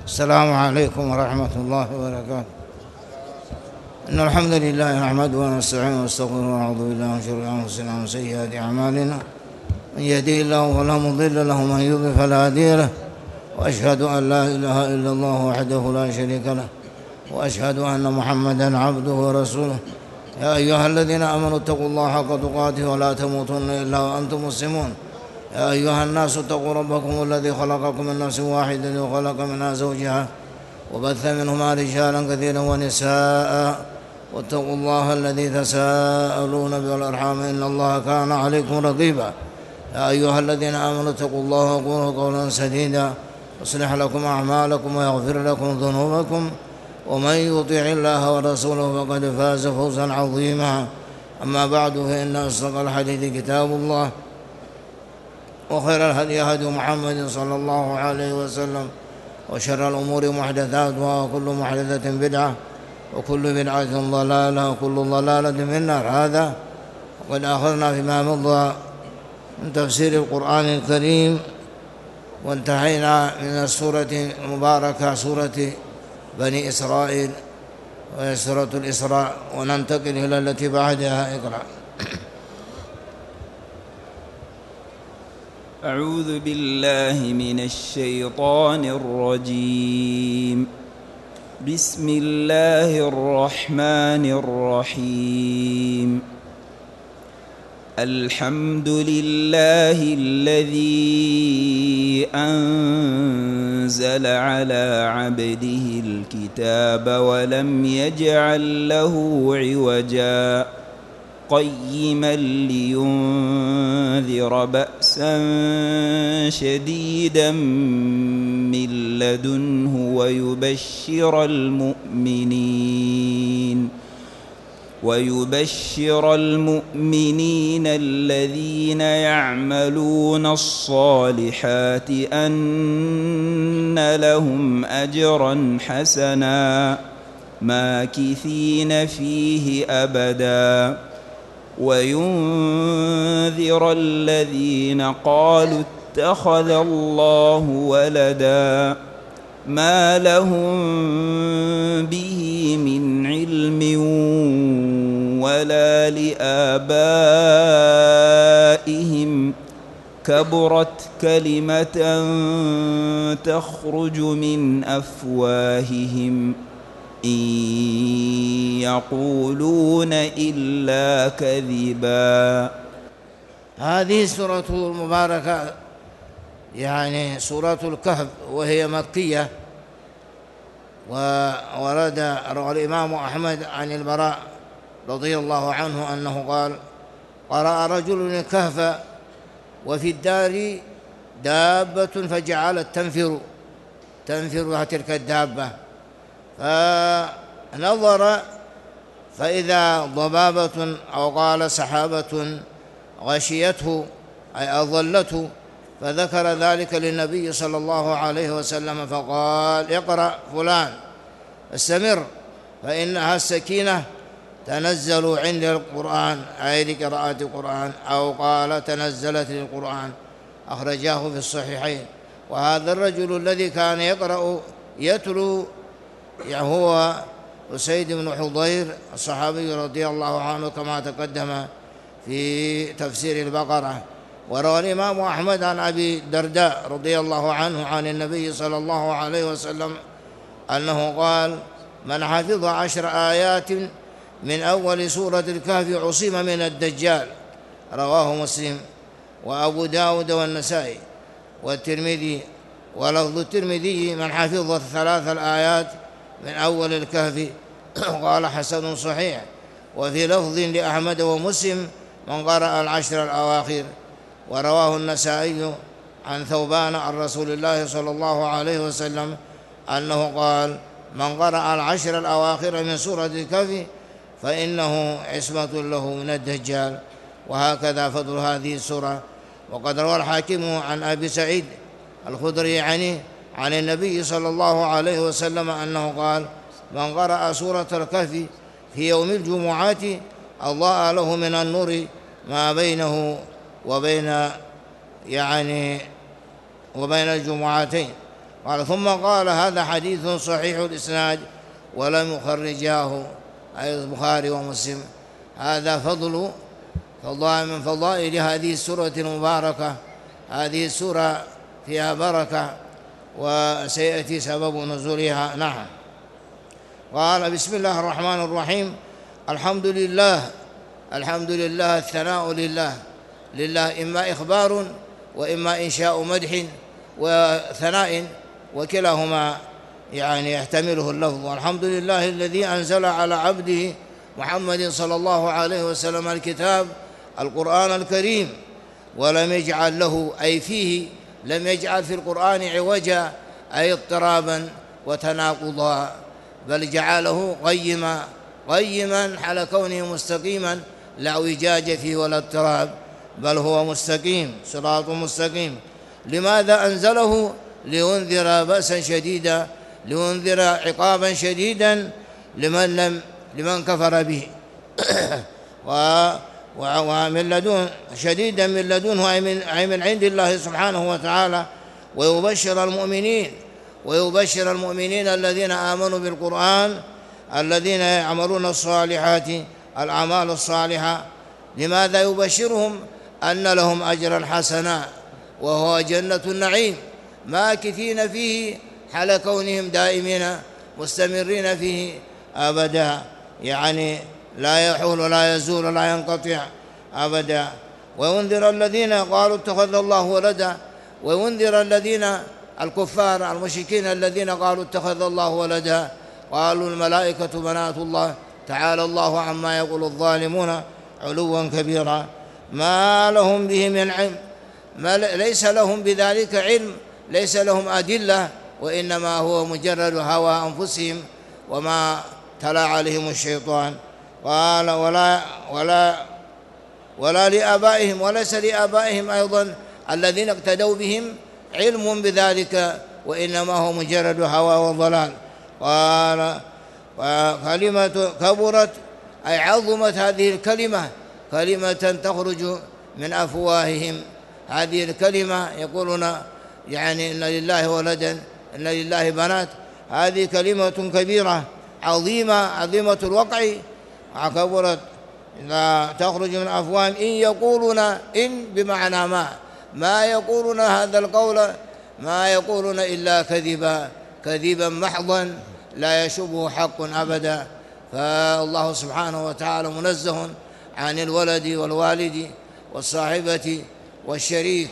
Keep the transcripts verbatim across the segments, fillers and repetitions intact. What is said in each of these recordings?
السلام عليكم ورحمة الله وبركاته. إن الحمد لله نحمده ونستعينه ونستغفره ونعوذ بالله من شرور أنفسنا ومن سيئات أعمالنا، من يهده الله فلا مضل له ومن يضلل فلا هادي له، وأشهد أن لا إله إلا الله وحده لا شريك له، وأشهد أن محمدا عبده ورسوله. يا أيها الذين آمنوا اتقوا الله حق تقاته ولا تموتن إلا وأنتم مسلمون. يا أيها الناس اتقوا ربكم الذي خلقكم من نفس واحدة وخلق منها زوجها وبث منهما رجالا كثيرا ونساء، واتقوا الله الذي تساءلون به والأرحام إن الله كان عليكم رقيبا. يا أيها الذين آمنوا اتقوا الله وقولوا قولا سديدا يصلح لكم أعمالكم ويغفر لكم ذنوبكم، ومن يطع الله ورسوله فقد فاز فوزا عظيما. أما بعد، فإن أصدق الحديث كتاب الله، وخير الهدي هدي محمد صلى الله عليه وسلم، وشر الأمور محدثاتها، وكل محدثة بدعة، وكل بدعة ضلالة، وكل ضلالة في النار. هذا وقد أخذنا فيما مضى من تفسير القرآن الكريم، وانتهينا من السورة المباركة سورة بني إسرائيل وهي سورة الإسراء، وننتقل إلى التي بعدها. اقرأ. أعوذ بالله من الشيطان الرجيم. بسم الله الرحمن الرحيم. الحمد لله الذي أنزل على عبده الكتاب ولم يجعل له عوجا قيما لينذر بأسا شديدا من لدنه ويبشر المؤمنين ويبشر المؤمنين الذين يعملون الصالحات أن لهم أجرا حسنا ماكثين فيه أبدا، وينذر الذين قالوا اتخذ الله ولدا ما لهم به من علم ولا لآبائهم، كبرت كلمة تخرج من أفواههم إن يقولون إلا كذبا. هذه السورة المباركة يعني سورة الكهف، وهي مكية، وورد روى الإمام أحمد عن البراء رضي الله عنه أنه قال: قرأ رجل الكهف وفي الدار دابة فجعلت تنفر تنفر تلك الدابة، فنظر فإذا ضبابة أو قال سحابة غشيته أي أظلته، فذكر ذلك للنبي صلى الله عليه وسلم فقال: اقرأ فلان استمر فإنها السكينة تنزل عند القرآن، أي لقراءة القرآن، أو قال تنزلت للقرآن. أخرجاه في الصحيحين. وهذا الرجل الذي كان يقرأ يتلو يعني هو أسيد بن حضير الصحابي رضي الله عنه كما تقدم في تفسير البقرة. وروى الإمام أحمد عن أبي الدرداء رضي الله عنه عن النبي صلى الله عليه وسلم أنه قال: من حفظ عشر آيات من أول سورة الكهف عصم من الدجال. رواه مسلم وأبو داود والنسائي والترمذي. ولفظ الترمذي: من حفظ ثلاث الآيات من أول الكهف قال حسن صحيح. وفي لفظ لأحمد ومسلم: من قرأ العشر الأواخر. ورواه النسائي عن ثوبان عن رسول الله صلى الله عليه وسلم أنه قال: من قرأ العشر الأواخر من سورة الكهف فإنه عصمة له من الدجال. وهكذا فضل هذه السورة. وقد روى الحاكم عن أبي سعيد الخدري عنه عن النبي صلى الله عليه وسلم أنه قال: من قرأ سورة الكهف في يوم الجمعات أضاء له من النور ما بينه وبين يعني وبين الجمعتين. قال ثم قال هذا حديث صحيح الإسناد ولم يخرجاه أي البخاري ومسلم. هذا فضل فضائل من فضائل هذه السورة المباركة. هذه السورة فيها بركة وسيأتي سبب نزولها. نعم. قال بسم الله الرحمن الرحيم. الحمد لله. الحمد لله الثناء لله. لله إما إخبار وإما إنشاء مدح وثناء، وكلاهما يعني يحتمله اللفظ. الحمد لله الذي أنزل على عبده محمد صلى الله عليه وسلم الكتاب القرآن الكريم، ولم يجعل له أي فيه لم يجعل في القرآن عوجا أي اضطرابا وتناقضا، بل جعله قيما قيما حال كونه مستقيما لا اعوجاج فيه ولا اضطراب، بل هو مستقيم صراط مستقيم. لماذا أنزله؟ لينذر بأسا شديدا، لينذر عقابا شديدا لمن لم لمن كفر به ومن لدن شديدا من لدنه أي من, أي من عند الله سبحانه وتعالى، ويبشر المؤمنين ويبشر المؤمنين الذين آمنوا بالقرآن الذين يعملون الصالحات الأعمال الصالحة. لماذا يبشرهم؟ أن لهم أجرا حسنا وهو جنة النعيم ماكثين فيه حال كونهم دائمين مستمرين فيه أبدا، يعني لا يحول ولا يزول ولا ينقطع أبدا. وينذر الذين قالوا اتخذ الله ولدا، وينذر الذين الكفار المشركين الذين قالوا اتخذ الله ولدا، قالوا الملائكة بنات الله تعالى الله عما يقول الظالمون علوا كبيرا. ما لهم به من علم، ما ليس لهم بذلك علم، ليس لهم أدلة، وإنما هو مجرد هوى أنفسهم وما تلا عليهم الشيطان. قال ولا ولا ولا لآبائهم، وليس لآبائهم أيضا الذين اقتدوا بهم علم بذلك، وإنما هو مجرد هوى وضلال. قال كلمة كبرت أي عظمت هذه الكلمة، كلمة تخرج من أفواههم. هذه الكلمة يقولون يعني إن لله ولدا، إن لله بنات، هذه كلمة كبيرة عظيمة عظيمة الوقع. كبرت إذا تخرج من أفواههم إن يقولون، إن بمعنى ما ما يقولون هذا القول، ما يقولون إلا كذبا كذبا محضا لا يشبه حق أبدا. فالله سبحانه وتعالى منزه عن الولد والوالد والصاحبة والشريك.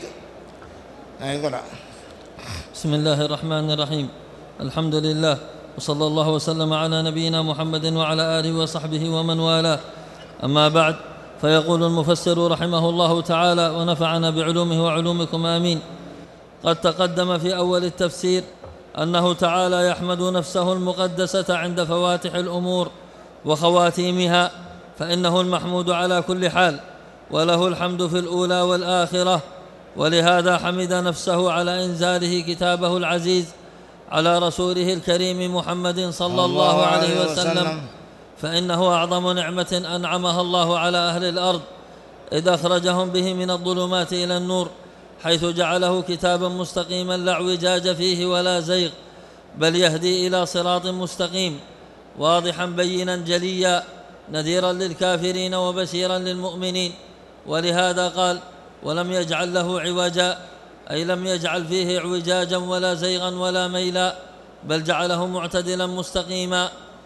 بسم الله الرحمن الرحيم. الحمد لله وصلى الله وسلم على نبينا محمد وعلى آله وصحبه ومن والاه. أما بعد، فيقول المفسر رحمه الله تعالى ونفعنا بعلومه وعلومكم آمين. قد تقدم في أول التفسير أنه تعالى يحمد نفسه المقدسة عند فواتح الأمور وخواتيمها، فإنه المحمود على كل حال، وله الحمد في الأولى والآخرة. ولهذا حمد نفسه على إنزاله كتابه العزيز على رسوله الكريم محمد صلى الله عليه وسلم، فإنه أعظم نعمة أنعمها الله على أهل الأرض إذ أخرجهم به من الظلمات إلى النور، حيث جعله كتابا مستقيما لا اعوجاج فيه ولا زيغ، بل يهدي إلى صراط مستقيم واضحا بينا جليا، نذيرا للكافرين وبشيرا للمؤمنين. ولهذا قال ولم يجعل له عوجا، أي لم يجعل فيه اعوجاجا ولا زيغا ولا ميلا، بل جعله معتدلا مستقيما.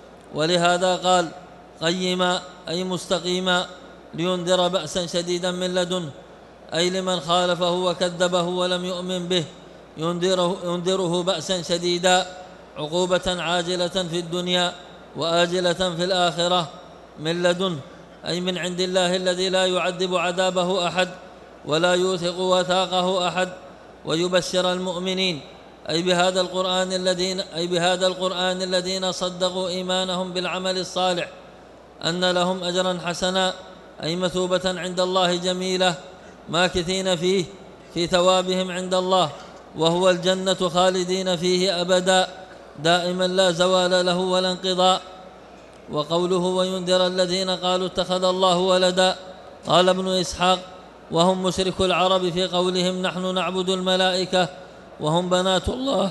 ولهذا قال قيما أي مستقيما، لينذر بأسا شديدا من لدنه، أي لمن خالفه وكذبه ولم يؤمن به، ينذره, ينذره بأسا شديدا، عقوبة عاجلة في الدنيا وآجلة في الآخرة، من لدنه أي من عند الله الذي لا يعذب عذابه أحد ولا يوثق وثاقه أحد. ويبشر المؤمنين أي بهذا القرآن الذين أي بهذا القرآن الذين صدقوا إيمانهم بالعمل الصالح أن لهم أجرا حسنا، أي مثوبة عند الله جميلة، ماكثين فيه في ثوابهم عند الله، وهو الجنة خالدين فيه أبدا دائما لا زوال له ولا انقضاء. وقوله وينذر الذين قالوا اتخذ الله ولدا، قال ابن إسحاق وهم مشركو العرب في قولهم نحن نعبد الملائكة وهم بنات الله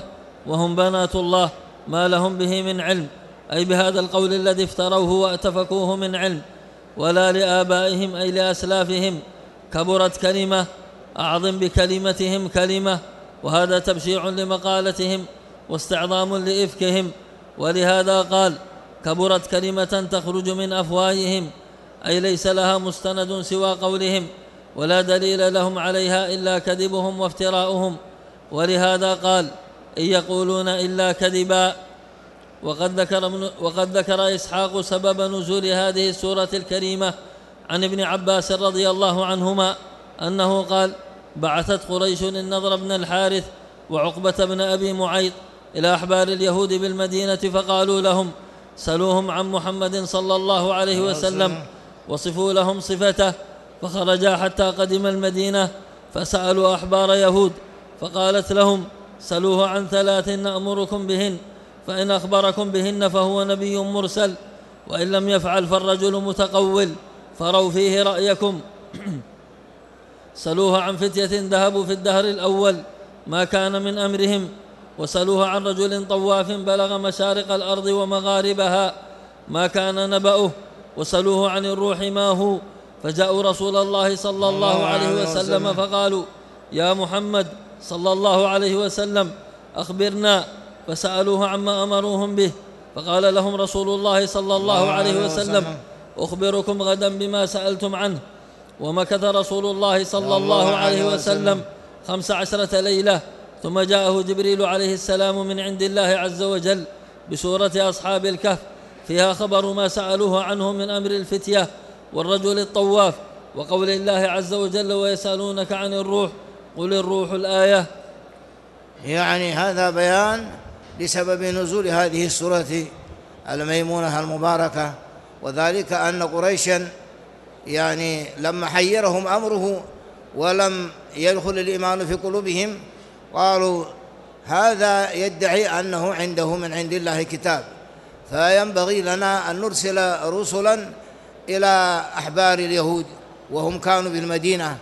وهم بنات الله ما لهم به من علم، أي بهذا القول الذي افتروه واتفكوه من علم، ولا لآبائهم أي لأسلافهم. كبرت كلمة، أعظم بكلمتهم كلمة، وهذا تبشيع لمقالتهم واستعظام لإفكهم. ولهذا قال كبرت كلمة تخرج من أفواههم، أي ليس لها مستند سوى قولهم، ولا دليل لهم عليها إلا كذبهم وافتراؤهم. ولهذا قال إن يقولون إلا كذبا. وقد ذكر, وقد ذكر إسحاق سبب نزول هذه السورة الكريمة عن ابن عباس رضي الله عنهما أنه قال بعثت قريش النضر بن الحارث وعقبة بن أبي معيط إلى أحبار اليهود بالمدينة، فقالوا لهم سلوهم عن محمد صلى الله عليه وسلم وصفوا لهم صفته. فخرجا حتى قدم المدينة فسألوا أحبار يهود، فقالت لهم سلوه عن ثلاث نأمركم بهن، فإن أخبركم بهن فهو نبي مرسل، وإن لم يفعل فالرجل متقول، فروا فيه رأيكم. سلوه عن فتية ذهبوا في الدهر الأول ما كان من أمرهم، وسلوه عن رجل طواف بلغ مشارق الأرض ومغاربها ما كان نبأه، وسلوه عن الروح ما هو. فجاءوا رسول الله صلى الله عليه وسلم فقالوا يا محمد صلى الله عليه وسلم أخبرنا، فسألوه عما أمروهم به، فقال لهم رسول الله صلى الله عليه وسلم أخبركم غدا بما سألتم عنه. ومكث رسول الله صلى الله عليه وسلم خمس عشرة ليلة، ثم جاءه جبريل عليه السلام من عند الله عز وجل بسورة أصحاب الكهف، فيها خبر ما سألوه عنه من أمر الفتية والرجل الطواف، وقول الله عز وجل ويسألونك عن الروح قل الروح الآية. يعني هذا بيان لسبب نزول هذه السورة الميمونة المباركة، وذلك أن قريشا يعني لما حيرهم أمره ولم يدخل الإيمان في قلوبهم قالوا هذا يدعي أنه عنده من عند الله كتاب، فينبغي لنا أن نرسل رسلا إلى أحبار اليهود وهم كانوا بالمدينة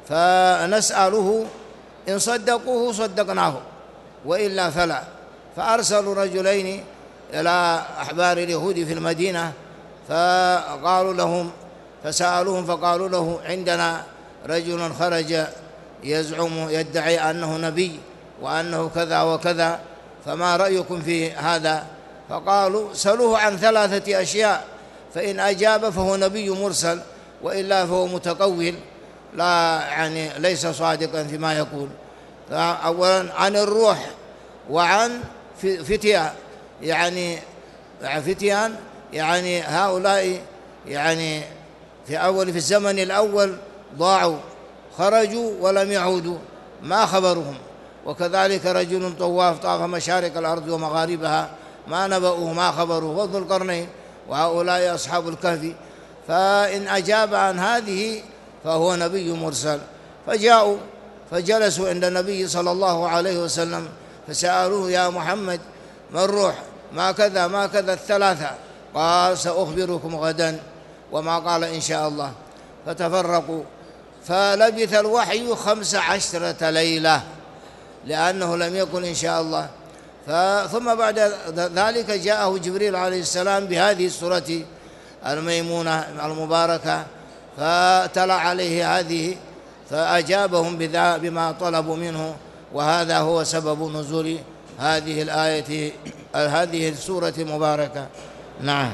فنسأله، إن صدقوه صدقناه وإلا فلا. فأرسلوا رجلين إلى أحبار اليهود في المدينة فقالوا لهم فسألوهم فقالوا له عندنا رجل خرج يزعم يدعي أنه نبي وأنه كذا وكذا، فما رأيكم في هذا؟ فقالوا سألوه عن ثلاثة أشياء، فإن أجاب فهو نبي مرسل، وإلا فهو متقول لا يعني ليس صادقا فيما يقول. أولا عن الروح وعن فتيان، يعني فتيان يعني هؤلاء يعني في أول في الزمن الأول ضاعوا خرجوا ولم يعودوا ما خبرهم، وكذلك رجل طواف طاف مشارق الأرض ومغاربها ما نبأوه ما خبروه، وذو القرنين وهؤلاء أصحاب الكهف. فإن أجاب عن هذه فهو نبي مرسل. فجاءوا فجلسوا عند النبي صلى الله عليه وسلم فسألوه يا محمد ما الروح ما كذا ما كذا الثلاثة، قال سأخبركم غدا، وما قال إن شاء الله. فتفرقوا فلبث الوحي خمس عشرة ليلة لأنه لم يكن إن شاء الله. ثم بعد ذلك جاءه جبريل عليه السلام بهذه السورة الميمونة المباركة فتلا عليه هذه فأجابهم بما طلبوا منه، وهذا هو سبب نزول هذه الآية هذه السورة المباركة. نعم.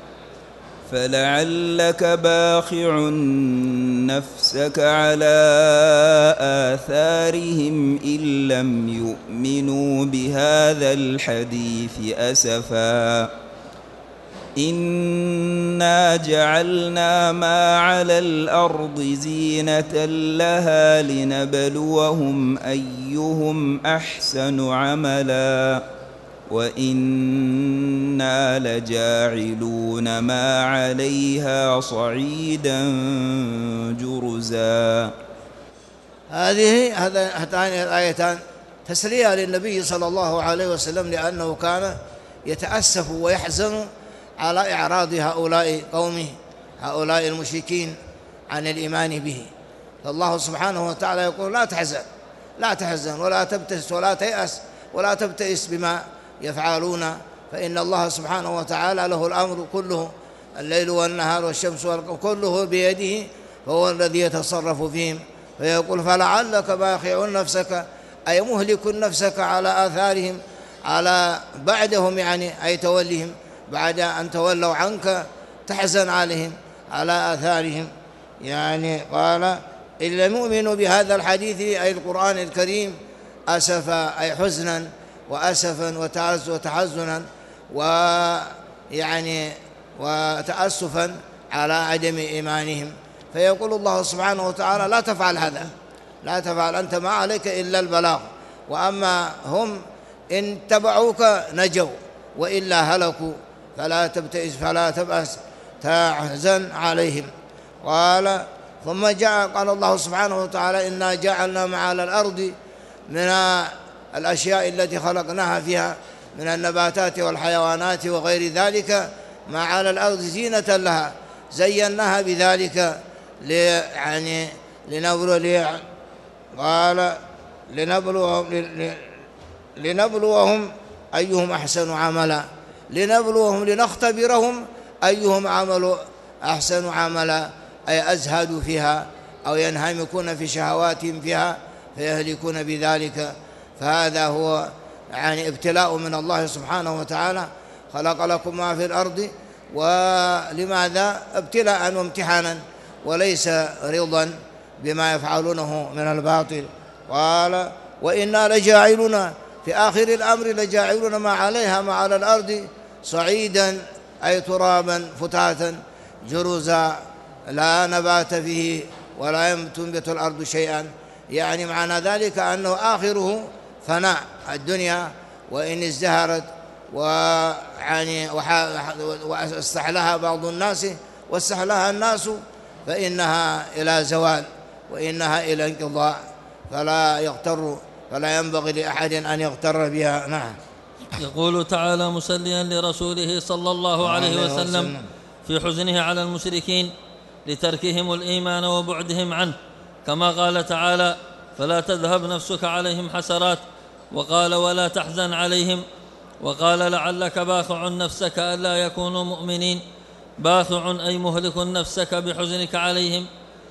فلعلك باخع نفسك على آثارهم إن لم يؤمنوا بهذا الحديث أسفا إنا جعلنا ما على الأرض زينة لها لنبلوهم أيهم أحسن عملا وإنا لجاعلون ما عليها صعيدا جرزا. هذه هاتان الآيتان تسلية للنبي صلى الله عليه وسلم، لأنه كان يتأسف ويحزن على إعراض هؤلاء قومه هؤلاء المشركين عن الإيمان به. فالله سبحانه وتعالى يقول لا تحزن لا تحزن ولا تبتئس ولا تيأس ولا تبتئس بما يفعلون، فإن الله سبحانه وتعالى له الأمر كله، الليل والنهار والشمس والقمر كله بيده، فهو الذي يتصرف فيهم. فيقول فلعلك باخع نفسك، أي مهلك نفسك على آثارهم، على بعدهم يعني، أي توليهم بعد أن تولوا عنك تحزن عليهم على آثارهم. يعني قال إن لم يؤمنوا بهذا الحديث أي القرآن الكريم أسفا، أي حزنا وأسفا وتحزنا ويعني وتأسفا على عدم إيمانهم. فيقول الله سبحانه وتعالى لا تفعل هذا، لا تفعل، أنت ما عليك إلا البلاغ، وأما هم إن تبعوك نجوا وإلا هلكوا، فلا تبتئس فلا تبأس تحزن عليهم. قال ثم جاء قال الله سبحانه وتعالى إنا جعلنا ما على الأرض من الأشياء التي خلقناها فيها من النباتات والحيوانات وغير ذلك ما على الأرض زينة لها، زيناها بذلك يعني لنبلو قال لنبلوهم لنبلوهم أيهم أحسن عملا، لنبلوهم لنختبرهم أيهم عمل أحسن عملا، أي أزهدوا فيها أو ينهمكون في شهواتهم فيها فيهلكون بذلك. فهذا هو يعني ابتلاء من الله سبحانه وتعالى، خلق لكم ما في الأرض، ولماذا؟ ابتلاء وامتحانا وليس رضا بما يفعلونه من الباطل. قال وإنا لجاعلون في آخر الأمر لجاعلون ما عليها ما على الأرض صعيدا، أي ترابا فتاتا جرزا لا نبات فيه ولا تنبت الأرض شيئا، يعني معنى ذلك أنه آخره فناء الدنيا، وإن ازدهرت ويعني واستحلها بعض الناس واستحلها الناس فإنها إلى زوال وإنها إلى انقضاء، فلا يغتر فلا ينبغي لأحد أن يغتر بها. نعم. يقول تعالى مسليا لرسوله صلى الله عليه وسلم في حزنه على المشركين لتركهم الإيمان وبعدهم عنه، كما قال تعالى فلا تذهب نفسك عليهم حسرات، وقال ولا تحزن عليهم، وقال لعلك باخع نفسك ألا يكونوا مؤمنين، باخع أي مهلك نفسك بحزنك عليهم.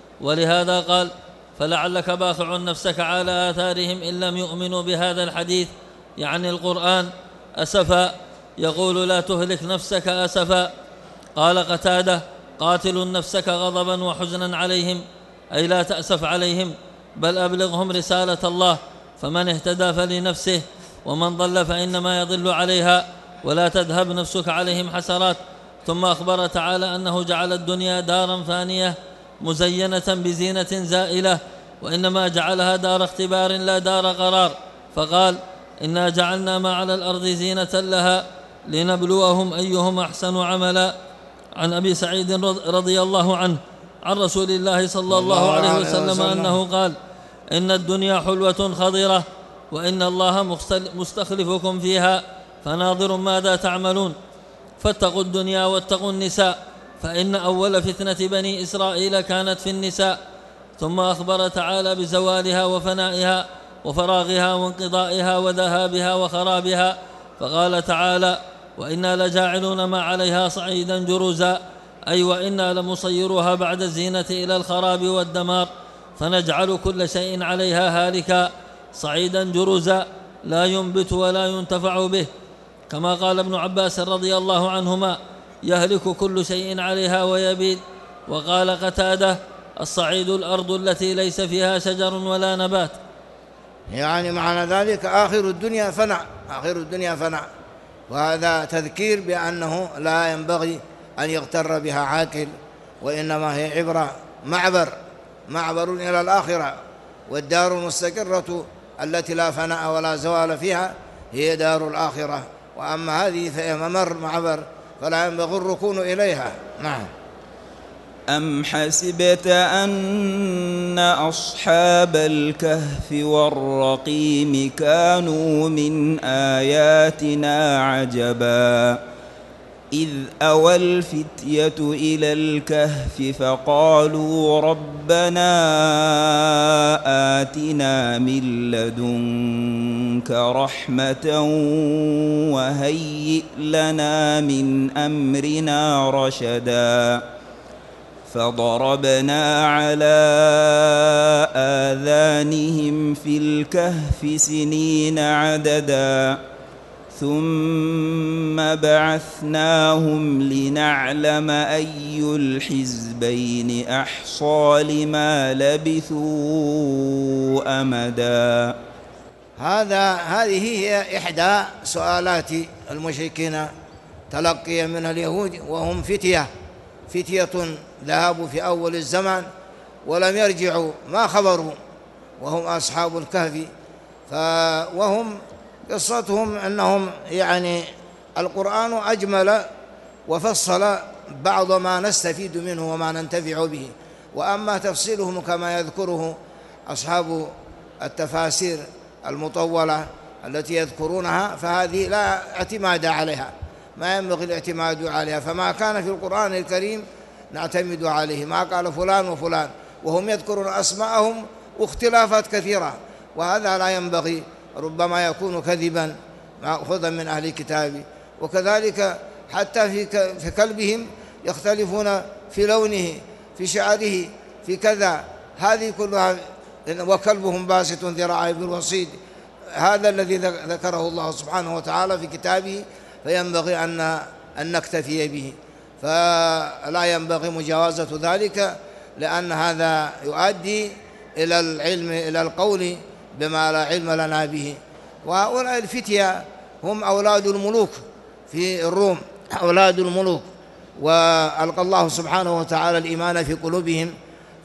ولهذا قال فلعلك باخع نفسك على آثارهم إن لم يؤمنوا بهذا الحديث، يعني القرآن، أسفا، يقول لا تهلك نفسك أسفا. قال قتادة قاتل نفسك غضبا وحزنا عليهم، أي لا تأسف عليهم بل أبلغهم رسالة الله، فمن اهتدى فلنفسه ومن ضل فإنما يضل عليها، ولا تذهب نفسك عليهم حسرات. ثم أخبر تعالى أنه جعل الدنيا دارا فانية مزينة بزينة زائلة، وإنما جعلها دار اختبار لا دار قرار، فقال إنا جعلنا ما على الأرض زينة لها لنبلوهم أيهم أحسن عملا. عن أبي سعيد رضي الله عنه عن رسول الله صلى الله عليه وسلم أنه قال إن الدنيا حلوة خضرة، وإن الله مستخلفكم فيها فناظر ماذا تعملون، فاتقوا الدنيا واتقوا النساء، فإن أول فتنة بني إسرائيل كانت في النساء. ثم أخبر تعالى بزوالها وفنائها وفراغها وانقضائها وذهابها وخرابها، فقال تعالى وإنا لجاعلون ما عليها صعيدا جرزا، أي وإنا لمصيرها بعد الزينة إلى الخراب والدمار، فنجعل كل شيء عليها هالكا صعيدا جرزا لا ينبت ولا ينتفع به، كما قال ابن عباس رضي الله عنهما يهلك كل شيء عليها ويبيد. وقال قتادة الصعيد الأرض التي ليس فيها شجر ولا نبات، يعني معنى ذلك آخر الدنيا فناء، آخر الدنيا فناء، وهذا تذكير بأنه لا ينبغي أن يغتر بها عاقل، وإنما هي عبرة معبر معبر إلى الآخرة، والدار المستقرة التي لا فناء ولا زوال فيها هي دار الآخرة، وأما هذه فهي ممر معبر فلا ينبغي الركون إليها. نعم. أم حسبت أن أصحاب الكهف والرقيم كانوا من آياتنا عجبا إذ أوى الفتية إلى الكهف فقالوا ربنا آتنا من لدنك رحمة وهيئ لنا من أمرنا رشدا فضربنا على آذانهم في الكهف سنين عددا ثم بعثناهم لنعلم أي الحزبين أحصى لما لبثوا أمدا. هذا هذه هي إحدى سؤالات المشركين تلقيا من اليهود، وهم فتية فتية ذهبوا في أول الزمان ولم يرجعوا، ما خبروا، وهم أصحاب الكهف. وهم قصتهم أنهم يعني القرآن أجمل وفصل بعض ما نستفيد منه وما ننتفع به، وأما تفصيلهم كما يذكره أصحاب التفاسير المطولة التي يذكرونها فهذه لا اعتماد عليها، ما ينبغي الاعتماد عليها، فما كان في القرآن الكريم نعتمد عليه، ما قال فلان وفلان، وهم يذكرون أسماءهم واختلافات كثيرة، وهذا لا ينبغي، ربما يكون كذبا مأخوذا من أهل الكتاب. وكذلك حتى في في كلبهم يختلفون في لونه، في شعره، في كذا، هذه كلها، وكلبهم باسط ذراعيه بالوصيد، هذا الذي ذكره الله سبحانه وتعالى في كتابه، فينبغي أن أن نكتفي به، فلا ينبغي مجاوزة ذلك، لأن هذا يؤدي إلى العلم إلى القول بما لا علم لنا به. وهؤلاء الفتية هم أولاد الملوك في الروم، أولاد الملوك، وألقى الله سبحانه وتعالى الإيمان في قلوبهم،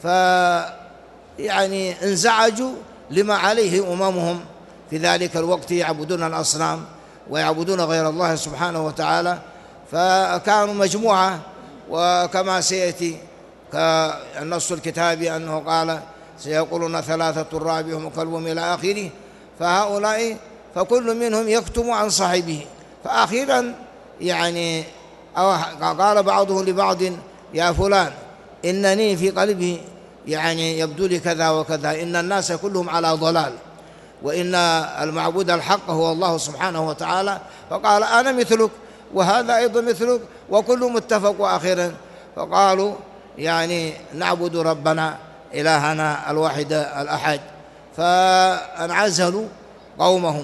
فيعني انزعجوا لما عليه أممهم في ذلك الوقت، يعبدون الأصنام ويعبدون غير الله سبحانه وتعالى، فكانوا مجموعة، وكما سيأتي كالنص الكتابي أنه قال سيقولون ثلاثة رابعهم كلبهم إلى آخره، فهؤلاء فكل منهم يكتم عن صاحبه، فأخيرا يعني قال بعضهم لبعض يا فلان إنني في قلبي يعني يبدو لي كذا وكذا، إن الناس كلهم على ضلال، وإن المعبود الحق هو الله سبحانه وتعالى، فقال أنا مثلك وهذا أيضا مثلك وكل متفق. وأخيرا فقالوا يعني نعبد ربنا إلهنا الواحد الأحد، فانعزلوا قومهم،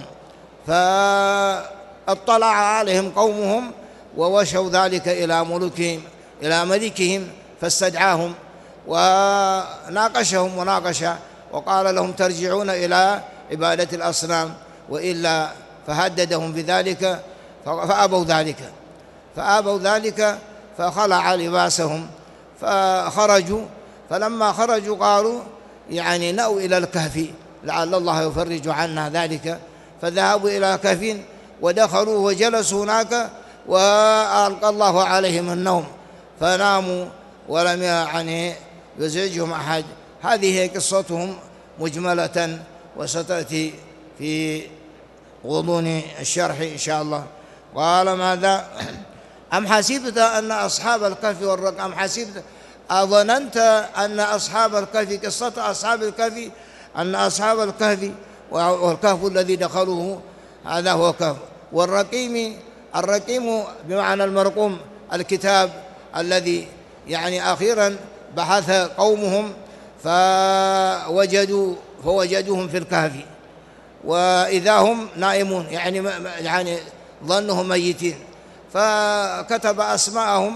فاطلع عليهم قومهم ووشوا ذلك إلى ملوكهم إلى ملكهم، فاستدعاهم وناقشهم مناقشة، وقال لهم ترجعون إلى عبادة الأصنام وإلا، فهددهم بذلك فأبوا ذلك فأبوا ذلك فخلع لباسهم فخرجوا. فلما خرجوا قالوا يعني نأوا إلى الكهف لعل الله يفرج عنا ذلك، فذهبوا إلى كهف ودخلوا وجلسوا هناك، وألقى الله عليهم النوم فناموا ولم يعني يزعجهم أحد. هذه هي قصتهم مجملة، وستأتي في غضون الشرح إن شاء الله. قال ماذا أم حسبت أن أصحاب الكهف والرقيم أم حسبت أظننت أن أصحاب الكهف، قصة أصحاب الكهف أن أصحاب الكهف والكهف الذي دخلوه هذا هو كهف، والرقيم الرقيم بمعنى المرقوم، الكتاب الذي يعني أخيرا بحث قومهم فوجدوا فوجدوهم في الكهف وإذا هم نائمون، يعني يعني ظنهم ميتين، فكتب أسماءهم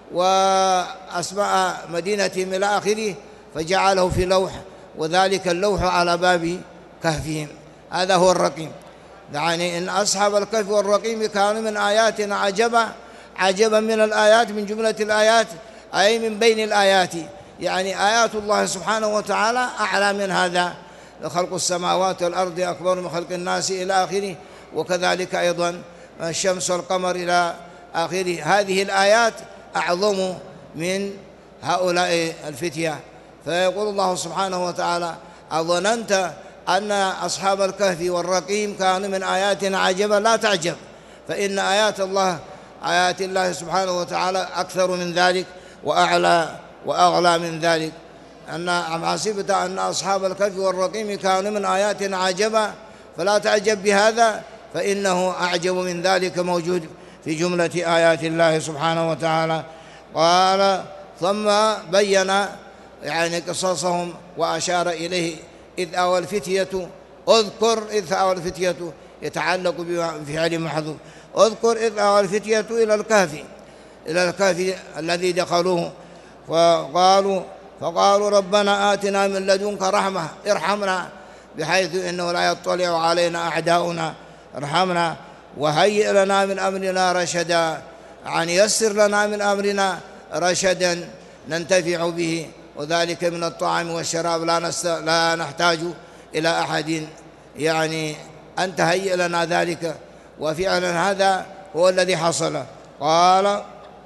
وأسماء مدينتهم إلى آخره، فجعله في لوح، وذلك اللوح على باب كهفهم، هذا هو الرقيم. يعني إن أصحاب الكهف والرقيم كانوا من آياتنا عجبا عجبا من الآيات، من جملة الآيات أي من بين الآيات، يعني آيات الله سبحانه وتعالى أعلى من هذا، لخلق السماوات والأرض أكبر من خلق الناس إلى آخره، وكذلك أيضا الشمس والقمر إلى آخره. هذه الآيات أعظم من هؤلاء الفتية. فيقول الله سبحانه وتعالى أظننت أن أصحاب الكهف والرقيم كانوا من آياتنا عجبا، لا تعجب، فإن آيات الله آيات الله سبحانه وتعالى أكثر من ذلك وأعلى وأغلى من ذلك. أن أم حسبت أن أصحاب الكهف والرقيم كانوا من آياتنا عجبا فلا تعجب بهذا فإنه أعجب من ذلك موجود في جملة آيات الله سبحانه وتعالى. قال ثم بين يعني قصصهم وأشار إليه إذ أوى الفتية اذكر إذ أوى الفتية يتعلق بفعل محذوف اذكر إذ أوى الفتية إلى الكهف إلى الكهف الذي دخلوه فقالوا فقالوا ربنا آتنا من لدنك رحمة ارحمنا بحيث إنه لا يطلع علينا أعداؤنا ارحمنا وهيئ لنا من أمرنا رشدا يعني يسر لنا من أمرنا رشدا ننتفع به وذلك من الطعام والشراب لا, نست... لا نحتاج إلى أحد يعني أن تهيئ لنا ذلك وفعلا هذا هو الذي حصل. قال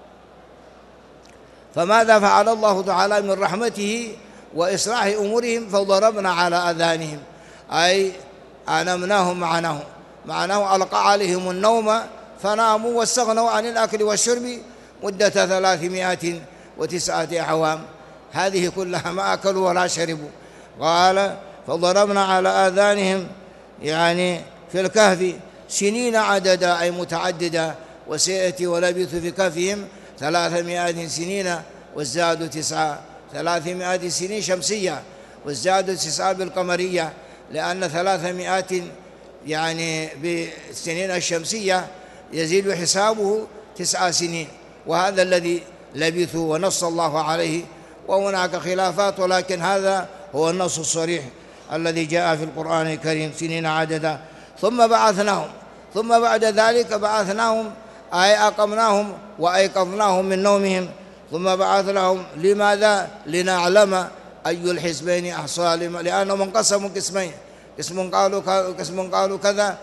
فماذا فعل الله تعالى من رحمته وإصلاح أمورهم فضربنا على أذانهم أي أنمناهم معناه معناه ألقى عليهم النوم فناموا واستغنوا عن الأكل والشرب مدة ثلاثمائة وتسعة أعوام هذه كلها ما أكلوا ولا شربوا. قال فضربنا على آذانهم يعني في الكهف سنين عددا أي متعددة وسيأتي ولبثوا في كهفهم ثلاثمائة سنين وازدادوا تسعة ثلاثمائة سنين شمسية وازدادوا تسعة بالقمرية لأن ثلاثمائة يعني بالسنين الشمسية يزيد حسابه تسع سنين وهذا الذي لبثوا ونص الله عليه وهناك خلافات ولكن هذا هو النص الصريح الذي جاء في القرآن الكريم سنين عددا. ثم بعثناهم ثم بعد ذلك بعثناهم أي أقمناهم وأيقظناهم من نومهم ثم بعثناهم لماذا؟ لنعلم أي الحزبين أحصى لأنهم انقسموا قسمين قسم قالوا قسم قالوا كذا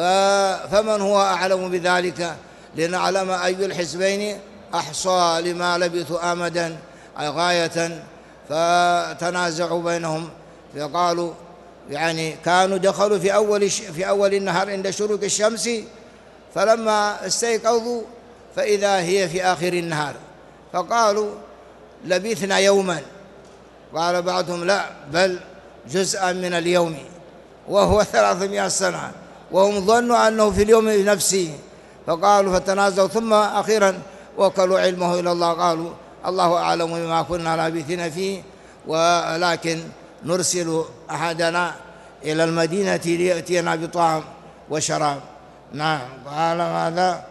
فمن هو أعلم بذلك لنعلم أي الحزبين أحصى لما لبثوا آمدا أي غاية. فتنازعوا بينهم فقالوا يعني كانوا دخلوا في أول في أول النهار عند شروق الشمس فلما استيقظوا فإذا هي في آخر النهار فقالوا لبثنا يوما قال بعضهم لا بل جزءا من اليوم وهو ثلاثمائة سنة وهم ظنوا أنه في اليوم نفسه فقالوا فتنازعوا ثم أخيرا وكلوا علمه إلى الله قالوا الله أعلم بما كنا لابثين فيه ولكن نرسل أحدنا إلى المدينة ليأتينا بطعام وشراب. نعم قال ماذا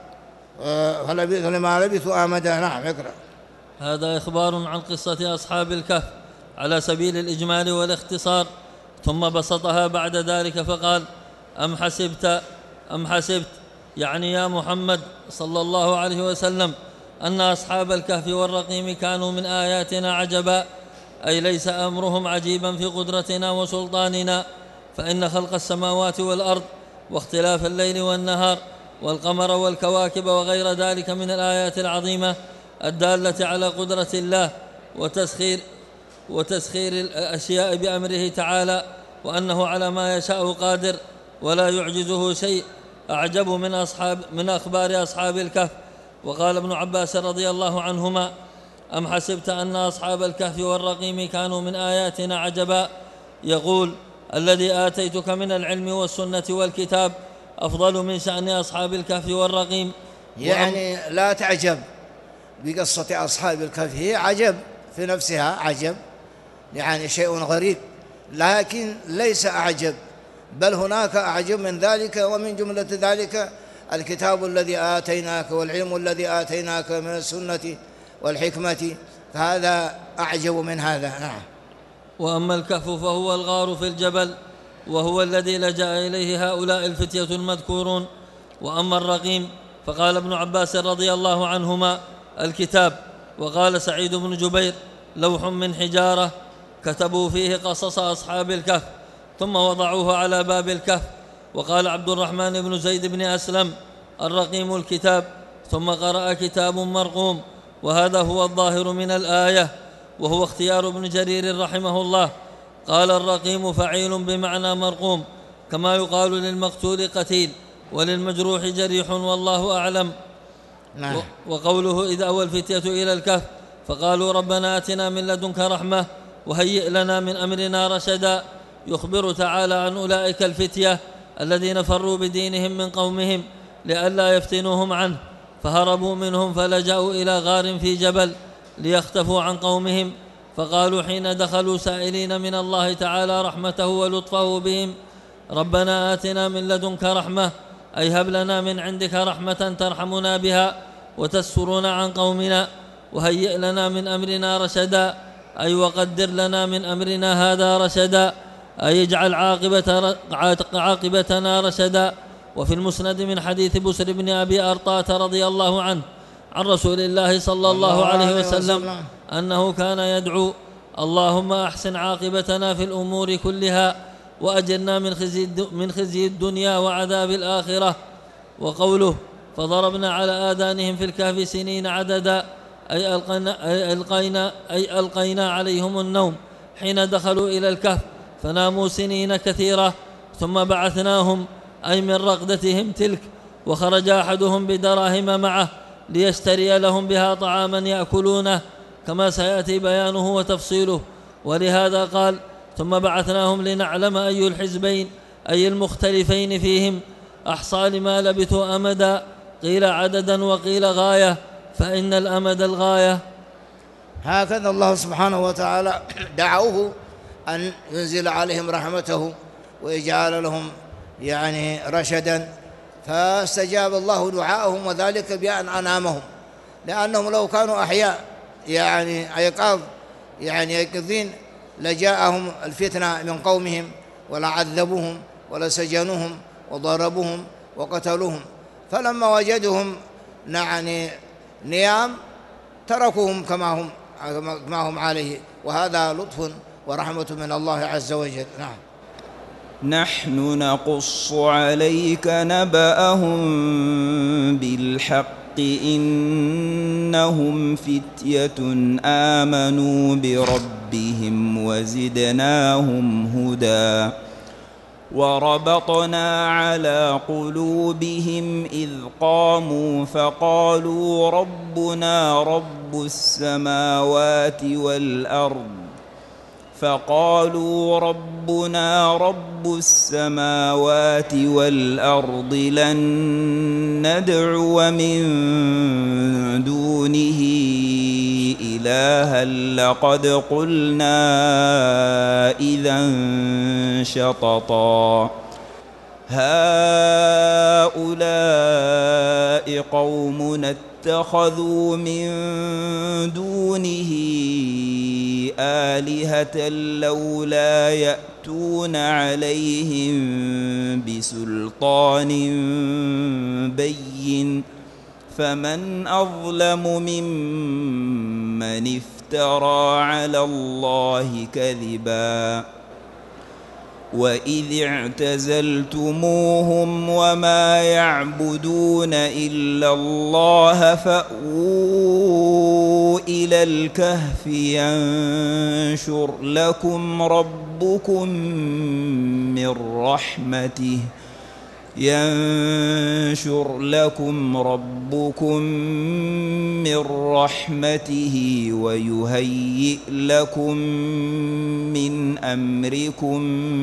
فلبث لما لبثوا آمدا. نعم اقرأ. هذا إخبار عن قصة أصحاب الكهف على سبيل الإجمال والاختصار ثم بسطها بعد ذلك فقال أم حسبت أم حسبت يعني يا محمد صلى الله عليه وسلم أن أصحاب الكهف والرقيم كانوا من آياتنا عجبا أي ليس أمرهم عجيبا في قدرتنا وسلطاننا فإن خلق السماوات والأرض واختلاف الليل والنهار والقمر والكواكب وغير ذلك من الآيات العظيمة الدالة على قدرة الله وتسخير وتسخير الأشياء بأمره تعالى وأنه على ما يشاء قادر ولا يعجزه شيء أعجب من أصحاب من أخبار أصحاب الكهف. وقال ابن عباس رضي الله عنهما أم حسبت أن أصحاب الكهف والرقيم كانوا من آياتنا عجبا يقول الذي آتيتك من العلم والسنة والكتاب أفضل من شأن أصحاب الكهف والرقيم. يعني لا تعجب بقصة أصحاب الكهف هي عجب في نفسها عجب يعني شيء غريب لكن ليس أعجب بل هناك أعجب من ذلك ومن جملة ذلك الكتاب الذي آتيناك والعلم الذي آتيناك من السنة والحكمة فهذا أعجب من هذا. نعم. وأما الكهف فهو الغار في الجبل وهو الذي لجأ إليه هؤلاء الفتية المذكورون. وأما الرقيم فقال ابن عباس رضي الله عنهما الكتاب وقال سعيد بن جبير لوح من حجارة كتبوا فيه قصص أصحاب الكهف ثم وضعوه على باب الكهف. وقال عبد الرحمن بن زيد بن أسلم الرقيم الكتاب ثم قرأ كتاب مرقوم وهذا هو الظاهر من الآية وهو اختيار ابن جرير رحمه الله. قال الرقيم فعيل بمعنى مرقوم كما يقال للمقتول قتيل وللمجروح جريح والله أعلم. نعم. وقوله إذ أوى الفتية إلى الكهف فقالوا ربنا آتنا من لدنك رحمة وهيئ لنا من أمرنا رشدا، يخبر تعالى عن أولئك الفتية الذين فروا بدينهم من قومهم لئلا يفتنوهم عنه، فهربوا منهم فلجأوا إلى غار في جبل ليختفوا عن قومهم، فقالوا حين دخلوا سائلين من الله تعالى رحمته ولطفه بهم ربنا آتنا من لدنك رحمة، أي هب لنا من عندك رحمة ترحمنا بها وتسترنا عن قومنا، وهيئ لنا من أمرنا رشدا، أي وقدر لنا من أمرنا هذا رشدا، أي اجعل عاقبة عاقبتنا رشدا. وفي المسند من حديث بسر بن أبي أرطاة رضي الله عنه عن رسول الله صلى الله عليه وسلم أنه كان يدعو اللهم أحسن عاقبتنا في الأمور كلها وأجرنا من خزي من خزي الدنيا وعذاب الآخرة. وقوله فضربنا على آذانهم في الكهف سنين عددا، أي ألقينا, أي ألقينا, أي ألقينا عليهم النوم حين دخلوا إلى الكهف فناموا سنين كثيرة، ثم بعثناهم أي من رقدتهم تلك، وخرج أحدهم بدراهم معه ليشتري لهم بها طعاما يأكلونه كما سيأتي بيانه وتفصيله. ولهذا قال ثم بعثناهم لنعلم أي الحزبين أي المختلفين فيهم أحصى لما لبثوا أمدا، قيل عددا وقيل غاية، فإن الأمد الغاية. هكذا الله سبحانه وتعالى دعوه أن ينزل عليهم رحمته ويجعل لهم يعني رشدا، فاستجاب الله دعاءهم، وذلك بأن أنامهم، لأنهم لو كانوا أحياء يعني أيقاظ يعني يقظين لجاءهم الفتنة من قومهم ولعذبوهم ولسجنوهم وضربوهم وقتلوهم، فلما وجدهم يعني نيام تركوهم كما هم كما هم عليه، وهذا لطف ورحمة من الله عز وجل. نعم. نحن نقص عليك نبأهم بالحق إنهم فتية آمنوا بربهم وزدناهم هدى، وربطنا على قلوبهم إذ قاموا فقالوا ربنا رب السماوات والأرض فقالوا ربنا رب السماوات والأرض لن ندعو من دونه إلها لقد قلنا إذا شططا، هؤلاء قومنا اتخذوا من دونه آلهة لولا يأتون عليهم بسلطان بين، فمن أظلم ممن افترى على الله كذبا. وإذ اعتزلتموهم وما يعبدون إلا الله فأووا إلى الكهف ينشر لكم ربكم من رحمته ينشر لكم ربكم من رحمته ويهيئ لكم من أمركم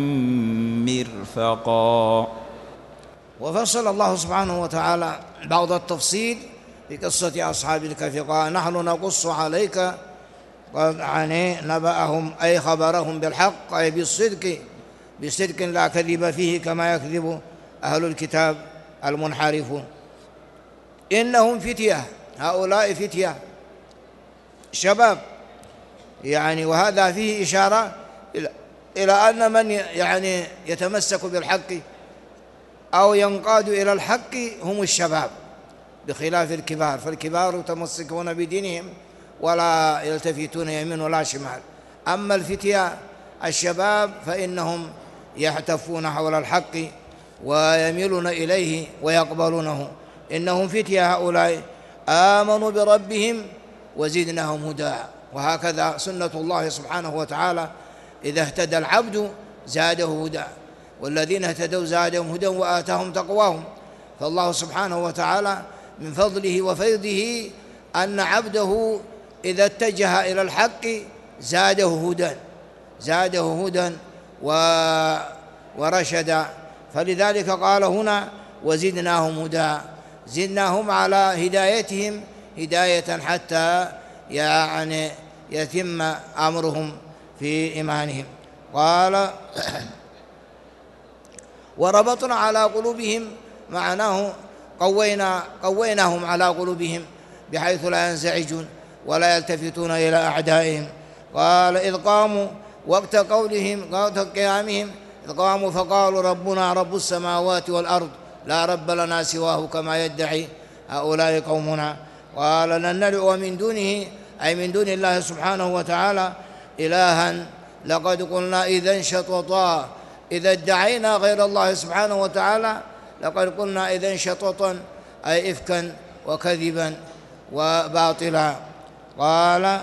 مرفقا. وفصل الله سبحانه وتعالى بعض التفصيل في قصة أصحاب الكهف، قال نحن نقص عليك يعني نبأهم أي خبرهم بالحق أي بالصدق، بصدق لا كذب فيه كما يكذب أهل الكتاب المنحرفون. إنهم فتية، هؤلاء فتية شباب يعني، وهذا فيه إشارة إلى أن من يعني يتمسك بالحق أو ينقاد إلى الحق هم الشباب بخلاف الكبار، فالكبار يتمسكون بدينهم ولا يلتفتون يمين ولا شمال، أما الفتية الشباب فإنهم يحتفون حول الحق ويميلون إليه ويقبلونه. إنهم فتية هؤلاء آمنوا بربهم وزدناهم هدى، وهكذا سنة الله سبحانه وتعالى، إذا اهتدى العبد زاده هدى، والذين اهتدوا زادهم هدى وآتاهم تقواهم. فالله سبحانه وتعالى من فضله وفيضه أن عبده إذا اتجه إلى الحق زاده هدى زاده هدى ورشدا. فلذلك قال هنا وزدناهم هدى، زدناهم على هدايتهم هداية حتى يعني يتم أمرهم في إيمانهم. قال وربطنا على قلوبهم، معناه قوينا قويناهم على قلوبهم بحيث لا ينزعجون ولا يلتفتون إلى أعدائهم. قال إذ قاموا وقت قولهم وقت قيامهم إذ قاموا فقالوا ربنا رب السماوات والأرض لا رب لنا سواه كما يدعي هؤلاء قومنا. قال لن ندعو من دونه أي من دون الله سبحانه وتعالى إلها لقد قلنا إذا شططا، إذا ادعينا غير الله سبحانه وتعالى لقد قلنا إذا شططا أي إفكا وكذبا وباطلا. قال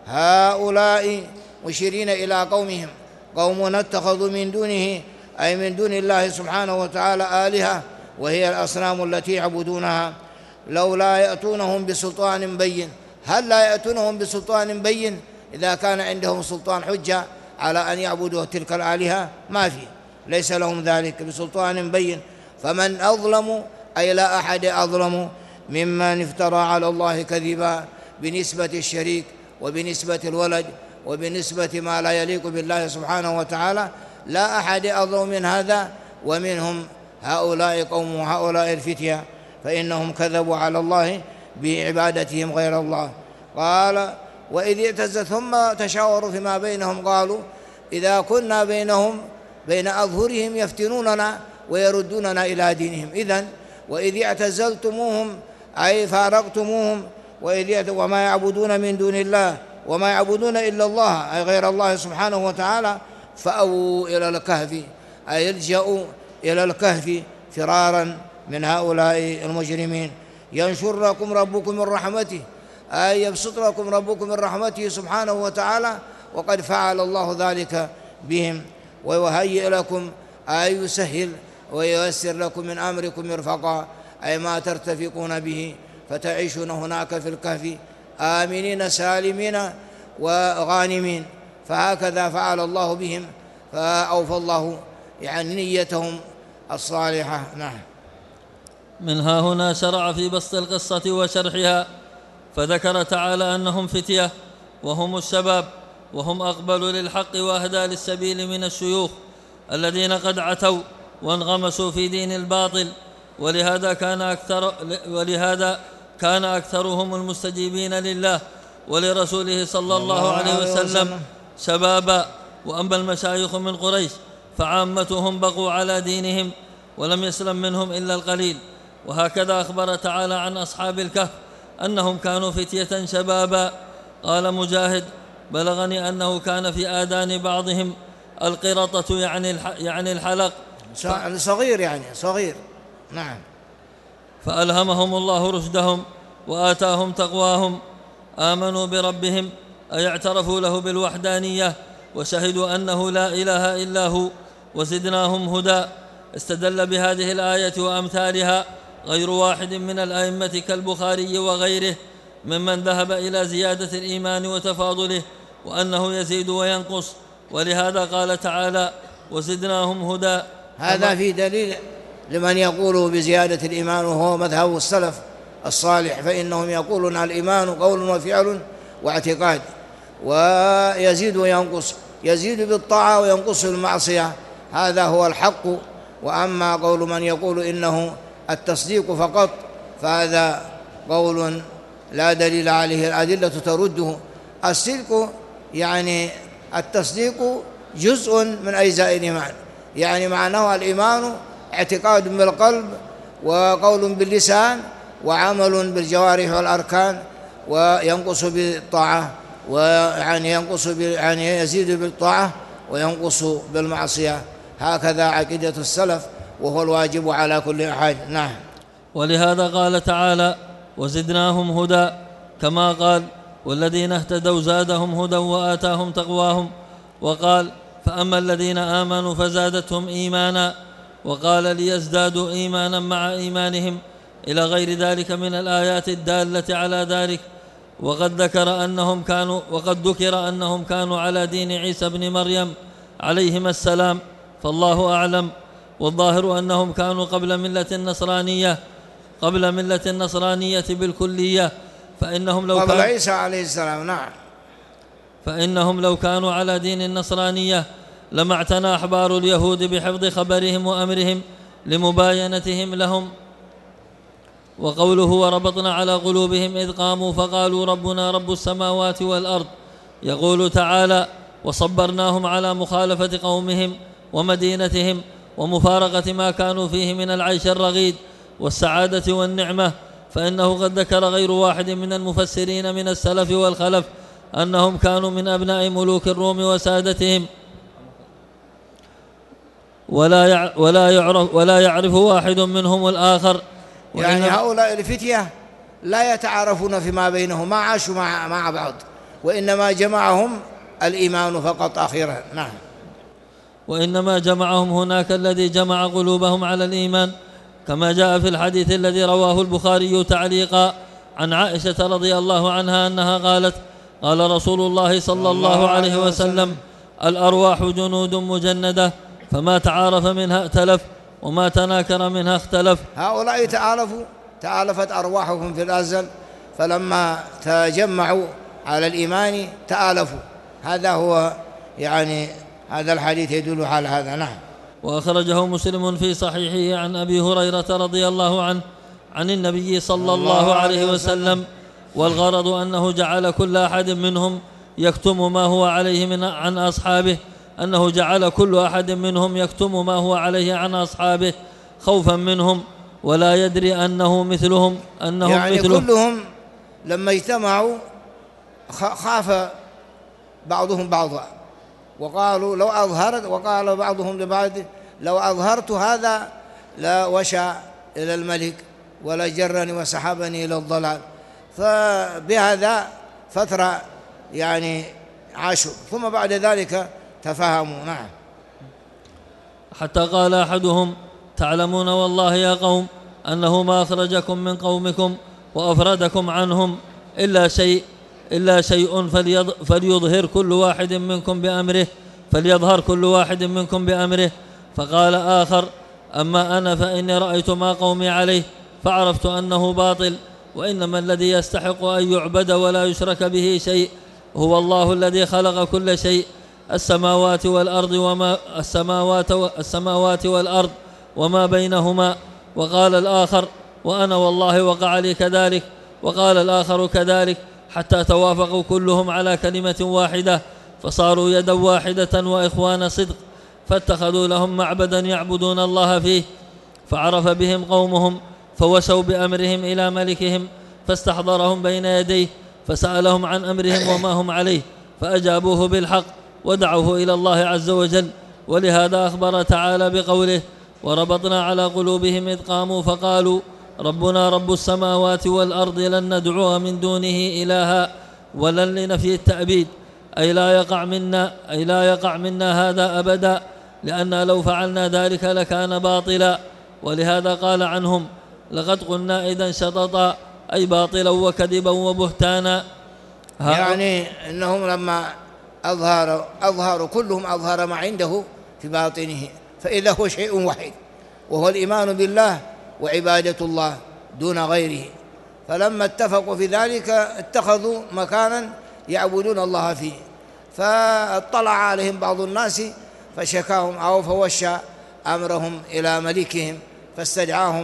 هؤلاء مشيرين إلى قومهم قومنا اتخذوا من دونه أي من دون الله سبحانه وتعالى آلهة وهي الأصنام التي يعبدونها لولا يأتونهم بسلطان بين. هل لا يأتونهم بسلطان بين؟ إذا كان عندهم سلطان حجة على أن يعبدوا تلك الآلهة ما في، ليس لهم ذلك بسلطان بين. فمن أظلم أي لا أحد أظلم ممن افترى على الله كذبا بنسبة الشريك وبنسبة الولد وبنسبة ما لا يليق بالله سبحانه وتعالى، لا أحد أظلم من هذا. ومنهم هؤلاء قوم هؤلاء الفتية فإنهم كذبوا على الله بعبادتهم غير الله. قال وإذ اعتزت ثم تشاوروا فيما بينهم قالوا إذا كنا بينهم بين أظهرهم يفتنوننا ويردوننا إلى دينهم. إذن وإذ اعتزلتموهم أي فارقتموهم وإذ وما يعبدون من دون الله وما يعبدون إلا الله أي غير الله سبحانه وتعالى فأووا إلى الكهف أي يلجأوا إلى الكهف فرارا من هؤلاء المجرمين. ينشر لكم ربكم من رحمته أي يبسط لكم ربكم من رحمته سبحانه وتعالى وقد فعل الله ذلك بهم ويهيئ لكم أي يسهل وييسر لكم من أمركم مرفقا أي ما ترتفقون به فتعيشون هناك في الكهف آمنين سالمين وغانمين. فهكذا فعل الله بهم فأوفى الله يعني نيتهم الصالحة. نعم. منها هنا شرع في بسط القصة وشرحها فذكر تعالى أنهم فتية وهم الشباب وهم أقبل للحق وأهدى للسبيل من الشيوخ الذين قد عتوا وانغمسوا في دين الباطل، ولهذا كان أكثر ولهذا كان أكثرهم المستجيبين لله ولرسوله صلى الله عليه وسلم شبابا. وأما المشايخ من قريش فعامتهم بقوا على دينهم ولم يسلم منهم إلا القليل. وهكذا أخبر تعالى عن أصحاب الكهف أنهم كانوا فتية شبابا. قال مجاهد بلغني أنه كان في آذان بعضهم القرطة يعني يعني الحلق صغير يعني صغير. نعم. فألهمهم الله رشدهم وآتاهم تقواهم آمنوا بربهم أي اعترفوا له بالوحدانية وشهدوا أنه لا إله إلا هو وزدناهم هدى. استدل بهذه الآية وأمثالها غير واحد من الأئمة كالبخاري وغيره ممن ذهب إلى زيادة الإيمان وتفاضله وأنه يزيد وينقص، ولهذا قال تعالى وزدناهم هدى. هذا في دليل لمن يقول بزيادة الإيمان وهو مذهب السلف الصالح، فإنهم يقولون الإيمان قول وفعل واعتقاد ويزيد وينقص، يزيد بالطاعة وينقص بالمعصية، هذا هو الحق. وأما قول من يقول إنه التصديق فقط فهذا قول لا دليل عليه، الأدلة ترده. الصدق يعني التصديق جزء من أجزاء الإيمان، يعني معناه الإيمان اعتقاد بالقلب وقول باللسان وعمل بالجوارح والأركان، وينقص بالطاعة ويعني ينقص يعني يزيد بالطاعة وينقص بالمعصية. هكذا عقيدة السلف وهو الواجب على كل أحد. نعم. ولهذا قال تعالى وزدناهم هدى كما قال والذين اهتدوا زادهم هدى وآتاهم تقواهم، وقال فأما الذين آمنوا فزادتهم إيمانا، وقال ليزدادوا إيمانا مع إيمانهم إلى غير ذلك من الآيات الدالة على ذلك. وقد ذكر أنهم كانوا وقد ذكر أنهم كانوا على دين عيسى بن مريم عليهما السلام، فالله أعلم. والظاهر أنهم كانوا قبل ملة النصرانية قبل ملة النصرانية بالكلية، فإنهم لو قبل كان عيسى عليه السلام. نعم. فإنهم لو كانوا على دين النصرانية لما اعتنى أحبار اليهود بحفظ خبرهم وأمرهم لمباينتهم لهم. وقوله وربطنا على قلوبهم إذ قاموا فقالوا ربنا رب السماوات والأرض، يقول تعالى وصبرناهم على مخالفة قومهم ومدينتهم ومفارقة ما كانوا فيه من العيش الرغيد والسعادة والنعمة. فإنه قد ذكر غير واحد من المفسرين من السلف والخلف أنهم كانوا من أبناء ملوك الروم وسادتهم، ولا ولا يعرف ولا يعرف واحد منهم الآخر. يعني هؤلاء الفتية لا يتعارفون فيما بينهم، ما عاشوا مع مع بعض، وإنما جمعهم الإيمان فقط أخيرا. نعم. وإنما جمعهم هناك الذي جمع قلوبهم على الإيمان، كما جاء في الحديث الذي رواه البخاري تعليقا عن عائشة رضي الله عنها أنها قالت قال رسول الله صلى الله عليه وسلم الأرواح جنود مجندة، فما تعارف منها ائتلف وما تناكر منها اختلف. هؤلاء تعارفوا تآلفت أرواحهم في الأزل، فلما تجمعوا على الإيمان تآلفوا. هذا هو يعني هذا الحديث يدل على هذا. نعم. وأخرجه مسلم في صحيحه عن أبي هريرة رضي الله عنه عن النبي صلى الله عليه وسلم، والغرض أنه جعل كل أحد منهم يكتم ما هو عليه من عن أصحابه أنه جعل كل أحد منهم يكتم ما هو عليه عن أصحابه خوفا منهم، ولا يدري أنه مثلهم أنهم يعني مثله. كلهم لما اجتمعوا خاف بعضهم بعضا، وقالوا لو أظهرت وقال بعضهم لبعض لو أظهرت هذا لا وشى إلى الملك ولا جرني وسحبني إلى الضلال. فبهذا فترة يعني عاشوا، ثم بعد ذلك تفاهموا. نعم. حتى قال أحدهم تعلمون والله يا قوم أنه ما أخرجكم من قومكم وأفردكم عنهم إلا شيء إلا شيء فليظهر كل واحد منكم بأمره فليظهر كل واحد منكم بأمره. فقال آخر أما أنا فإني رأيت ما قومي عليه فعرفت أنه باطل، وإنما الذي يستحق أن يعبد ولا يشرك به شيء هو الله الذي خلق كل شيء، السماوات والأرض وما السماوات السماوات والأرض وما بينهما. وقال الآخر وأنا والله وقع لي كذلك، وقال الآخر كذلك، حتى توافقوا كلهم على كلمة واحدة فصاروا يدا واحدة وإخوان صدق، فاتخذوا لهم معبدا يعبدون الله فيه. فعرف بهم قومهم فوسوا بأمرهم إلى ملكهم فاستحضرهم بين يديه فسألهم عن أمرهم وما هم عليه فأجابوه بالحق ودعوه إلى الله عز وجل. ولهذا أخبر تعالى بقوله وربطنا على قلوبهم إذ قاموا فقالوا ربنا رب السماوات والأرض لن ندعو من دونه إلها ولن لنفي التأبيد، أي لا يقع منا أي لا يقع منا هذا أبدا، لأن لو فعلنا ذلك لكان باطلا. ولهذا قال عنهم لقد قلنا إذا شططا، أي باطلا وكذبا وبهتانا. يعني إنهم لما أظهروا أظهروا كلهم أظهر ما عنده في باطنه، فإذا هو شيء واحد وهو الإيمان بالله وعبادة الله دون غيره. فلما اتفقوا في ذلك اتخذوا مكانا يعبدون الله فيه، فاطلع عليهم بعض الناس فشكاهم أو فوشى أمرهم إلى ملكهم فاستدعاهم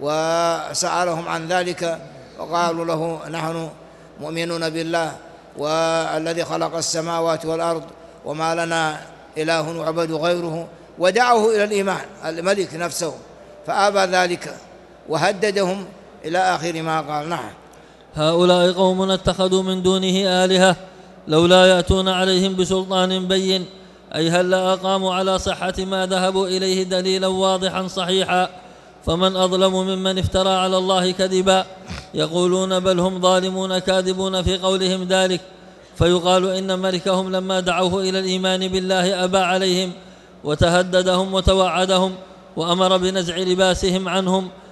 وسألهم عن ذلك، وقالوا له نحن مؤمنون بالله والذي خلق السماوات والأرض وما لنا إله يعبد غيره، ودعوه إلى الإيمان الملك نفسه فأبى ذلك وهددهم إلى آخر ما قال. نعم. هؤلاء قوم اتخذوا من دونه آلهة لولا يأتون عليهم بسلطان بين، أي هل لا أقاموا على صحة ما ذهبوا إليه دليلا واضحا صحيحا، فمن أظلم ممن افترى على الله كذبا. يقولون بل هم ظالمون كاذبون في قولهم ذلك، فيقال إن ملكهم لما دعوه إلى الإيمان بالله أبى عليهم وتهددهم وتوعدهم وأمر بنزع لباسهم عنهم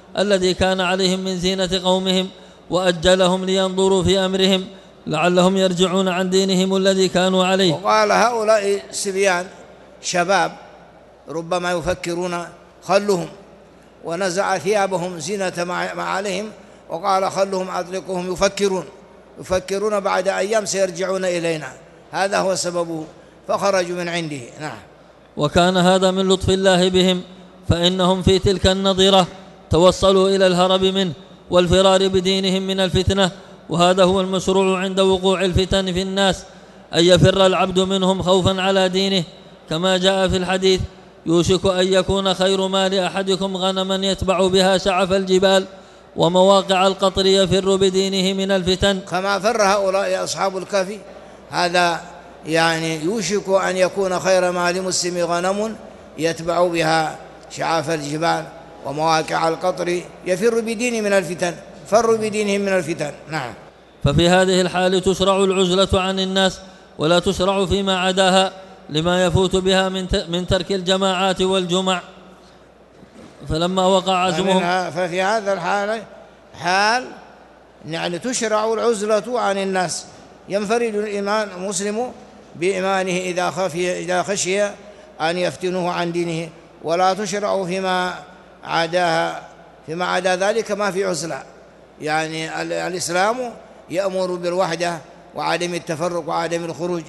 الذي كان عليهم من زينة قومهم، وأجلهم لينظروا في أمرهم لعلهم يرجعون عن دينهم الذي كانوا عليه. وقال هؤلاء الصبيان شباب ربما يفكرون خلهم، ونزع ثيابهم زينة ما عليهم وقال خلهم أطلقهم يفكرون يفكرون بعد أيام سيرجعون إلينا، هذا هو سببه، فخرجوا من عنده. نعم. وكان هذا من لطف الله بهم، فإنهم في تلك النظرة توصلوا إلى الهرب منه والفرار بدينهم من الفتنة، وهذا هو المشروع عند وقوع الفتن في الناس، أن يفر العبد منهم خوفا على دينه، كما جاء في الحديث: يوشك أن يكون خير مال أحدكم غنما يتبع بها شعف الجبال ومواقع القطر يفر بدينه من الفتن. كما فر هؤلاء أصحاب الكهف، هذا يعني يوشك أن يكون خير مال مسلم غنم يتبع بها شعاف الجبال ومواقع القطر يفر بدينه من الفتن، فر بدينهم من الفتن. نعم. ففي هذه الحال تشرع العزلة عن الناس ولا تشرع فيما عداها، لما يفوت بها من ترك الجماعات والجمع. فلما وقع عزمهم ففي هذا الحال حال يعني تشرع العزلة عن الناس، ينفرد الإيمان المسلم بإيمانه إذا خفي إذا خشي أن يفتنوه عن دينه، ولا تشرع فيما عداها فيما عدا ذلك ما في عزلة. يعني الإسلام يأمر بالوحدة وعدم التفرق وعدم الخروج،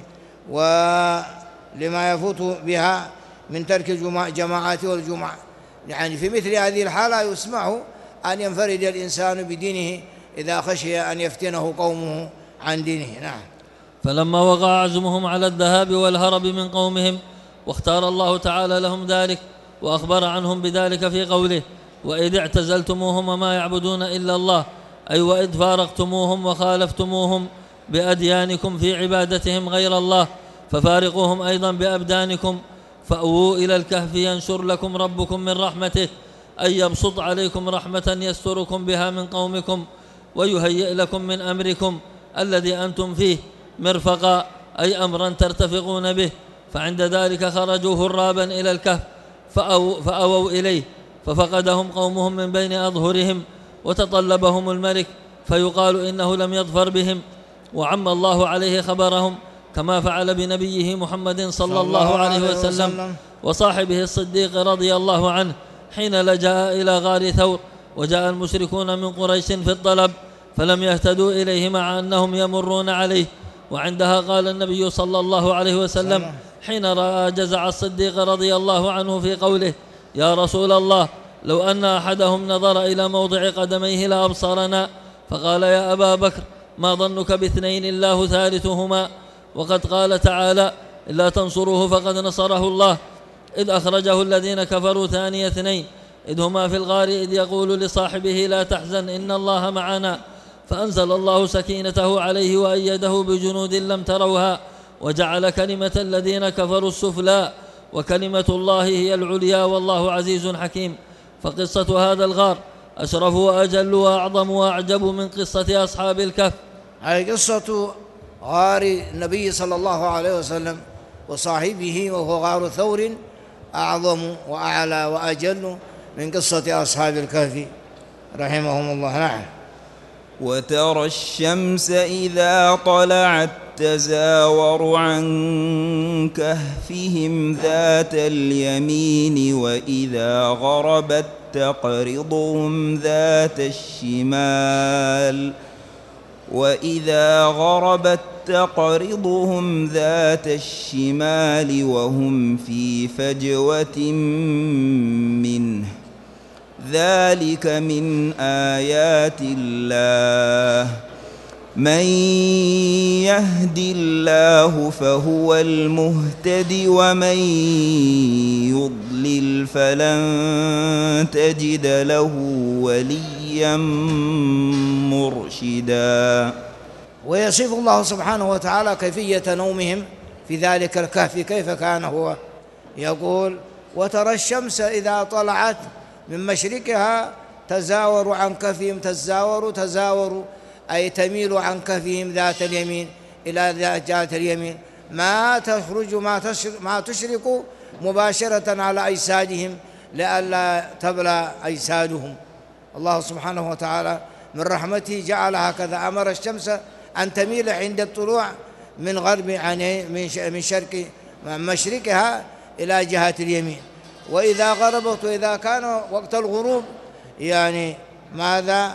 ولما يفوت بها من ترك الجماعات والجمع. يعني في مثل هذه الحالة يسمح أن ينفرد الإنسان بدينه إذا خشي أن يفتنه قومه عن دينه. نعم. فلما وقع عزمهم على الذهاب والهرب من قومهم، واختار الله تعالى لهم ذلك وأخبر عنهم بذلك في قوله: وإذ اعتزلتموهم وما يعبدون إلا الله، أي وإذ فارقتموهم وخالفتموهم بأديانكم في عبادتهم غير الله، ففارقوهم أيضا بأبدانكم، فأووا إلى الكهف ينشر لكم ربكم من رحمته، أي يبسط عليكم رحمة يستركم بها من قومكم، ويهيئ لكم من أمركم الذي أنتم فيه مرفقا، أي أمرا ترتفقون به. فعند ذلك خرجوا هرابا إلى الكهف فأو فأووا إليه، ففقدهم قومهم من بين أظهرهم، وتطلبهم الملك، فيقال إنه لم يظفر بهم، وعم الله عليه خبرهم، كما فعل بنبيه محمد صلى الله عليه وسلم وصاحبه الصديق رضي الله عنه حين لجأ إلى غار ثور، وجاء المشركون من قريش في الطلب فلم يهتدوا إليه مع أنهم يمرون عليه. وعندها قال النبي صلى الله عليه وسلم حين رأى جزع الصديق رضي الله عنه في قوله: يا رسول الله، لو أن أحدهم نظر إلى موضع قدميه لأبصرنا. فقال: يا أبا بكر، ما ظنك باثنين الله ثالثهما؟ وقد قال تعالى: إلا تنصروه فقد نصره الله، إذ أخرجه الذين كفروا ثاني اثنين إذ هما في الغار إذ يقول لصاحبه لا تحزن إن الله معنا، فأنزل الله سكينته عليه وأيده بجنود لم تروها، وجعل كلمة الذين كفروا السفلى، وكلمة الله هي العليا، والله عزيز حكيم. فقصة هذا الغار أشرف وأجل وأعظم وأعجب من قصة أصحاب الكهف. هذه قصة غار النبي صلى الله عليه وسلم وصاحبه، وهو غار ثور، أعظم وأعلى وأجل من قصة أصحاب الكهف رحمهم الله. نعم. وترى الشمس إذا طلعت تزاور عن كهفهم ذات اليمين، وإذا غربت تقرضهم ذات الشمال وإذا غربت تقرضهم ذات الشمال وهم في فجوة منه، ذلك من آيات الله، من يهد الله فهو المهتد، ومن يضلل فلن تجد له وليا مرشدا. ويصف الله سبحانه وتعالى كيفية نومهم في ذلك الكهف، كيف كان هو. يقول: وترى الشمس إذا طلعت من مشرقها تزاور عن كهفهم، تزاور تزاور أي تميل عن كهفهم ذات اليمين إلى ذات اليمين، ما تخرج ما تشرق مباشرة على أجسادهم لئلا تبلى أجسادهم، الله سبحانه وتعالى من رحمته جعل هكذا، أمر الشمس أن تميل عند الطلوع من غرب يعني من شرق مشرقها إلى جهة اليمين، وإذا غربت وإذا كان وقت الغروب يعني ماذا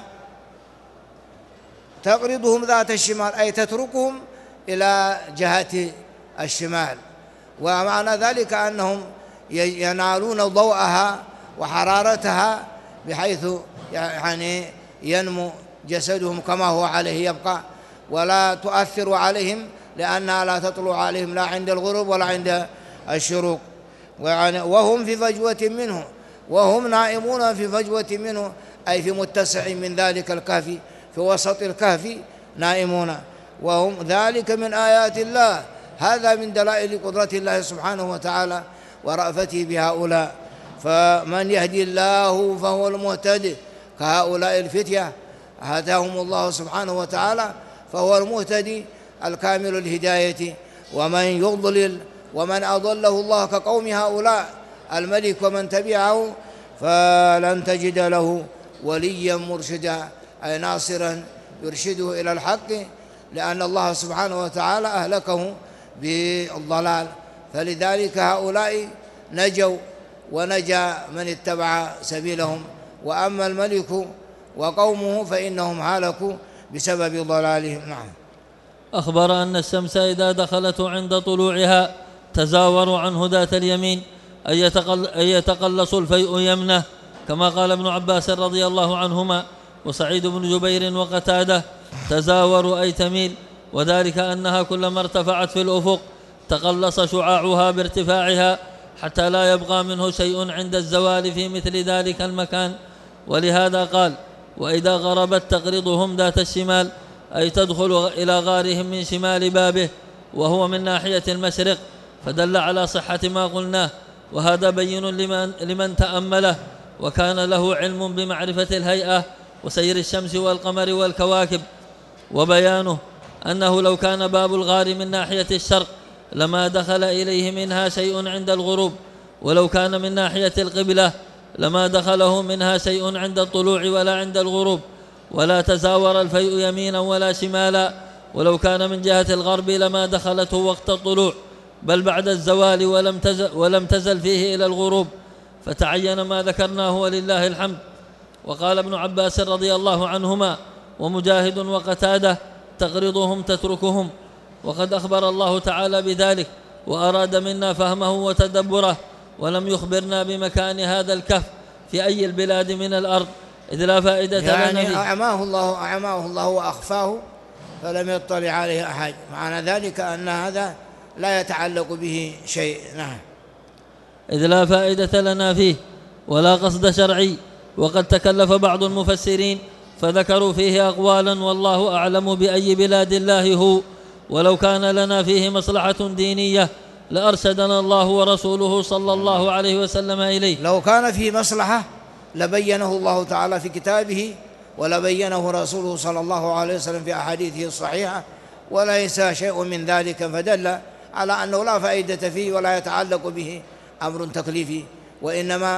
تقرضهم ذات الشمال، أي تتركهم إلى جهة الشمال، ومعنى ذلك أنهم ينالون ضوءها وحرارتها بحيث يعني ينمو جسدهم كما هو عليه يبقى، ولا تؤثر عليهم لأنها لا تطلع عليهم لا عند الغروب ولا عند الشروق، وهم في فجوة منه، وهم نائمون في فجوة منه، أي في متسع من ذلك الكهف، في وسط الكهف نائمون، وهم ذلك من آيات الله، هذا من دلائل قدرة الله سبحانه وتعالى ورأفته بهؤلاء. فمن يهدي الله فهو المهتدي، كهؤلاء الفتية هداهم الله سبحانه وتعالى فهو المهتدي الكامل الهداية، ومن يضلل ومن أضله الله كقوم هؤلاء الملك ومن تبعه فلن تجد له وليا مرشدا، أي ناصرا يرشده إلى الحق، لأن الله سبحانه وتعالى أهلكه بالضلال، فلذلك هؤلاء نجوا ونجا من اتبع سبيلهم، وأما الملك وقومه فإنهم هلكوا بسبب ضلالهم. نعم. أخبر أن الشمس إذا دخلت عند طلوعها تزاور عنه ذات اليمين، أي يتقل يتقلص الفيء يمنه، كما قال ابن عباس رضي الله عنهما وسعيد بن جبير وقتادة: تزاور أي تميل، وذلك أنها كلما ارتفعت في الأفق تقلص شعاعها بارتفاعها حتى لا يبقى منه شيء عند الزوال في مثل ذلك المكان. ولهذا قال: وإذا غربت تقرضهم ذات الشمال، أي تدخل إلى غارهم من شمال بابه وهو من ناحية المشرق، فدل على صحة ما قلناه، وهذا بين لمن, لمن تأمله وكان له علم بمعرفة الهيئة وسير الشمس والقمر والكواكب. وبيانه أنه لو كان باب الغار من ناحية الشرق لما دخل إليه منها شيء عند الغروب، ولو كان من ناحية القبلة لما دخله منها شيء عند الطلوع ولا عند الغروب، ولا تزاور الفيء يمينا ولا شمالا، ولو كان من جهة الغرب لما دخلته وقت الطلوع بل بعد الزوال ولم تزل, ولم تزل فيه إلى الغروب، فتعين ما ذكرناه ولله الحمد. وقال ابن عباس رضي الله عنهما ومجاهد وقتادة: تقرضهم تتركهم. وقد أخبر الله تعالى بذلك وأراد منا فهمه وتدبره، ولم يخبرنا بمكان هذا الكهف في أي البلاد من الأرض، إذ لا فائدة يعني لنا فيه. أعماه الله أعماه الله وأخفاه فلم يطلع عليه أحد، معنى ذلك أن هذا لا يتعلق به شيء. نعم. إذ لا فائدة لنا فيه ولا قصد شرعي. وقد تكلف بعض المفسرين فذكروا فيه أقوالا، والله أعلم بأي بلاد الله هو، ولو كان لنا فيه مصلحة دينية لأرشدنا الله ورسوله صلى الله عليه وسلم إليه. لو كان فيه مصلحة لبينه الله تعالى في كتابه، ولبينه رسوله صلى الله عليه وسلم في أحاديثه الصحيحة، وليس شيء من ذلك، فدل على أنه لا فائدة فيه ولا يتعلق به أمر تكليفي، وإنما